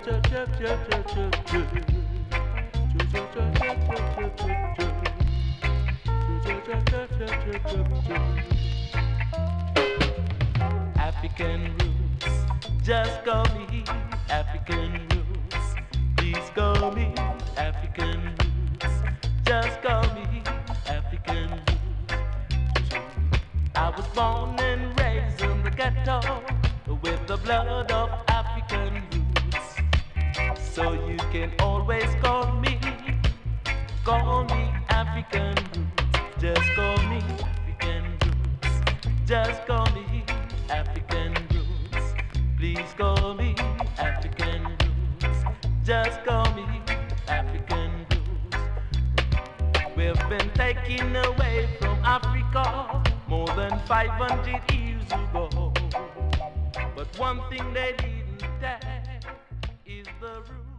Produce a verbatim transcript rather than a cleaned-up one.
African roots, just call me African roots. Please call me African roots. Just call me African roots. I was born and raised in the ghetto with the blood of African roots. So you can always call me, call me African roots. Just call me African roots. Just call me African roots. Please call me African roots. Just call me African roots. We've been taken away from Africa more than five hundred years ago. But one thing they didn't take is the root.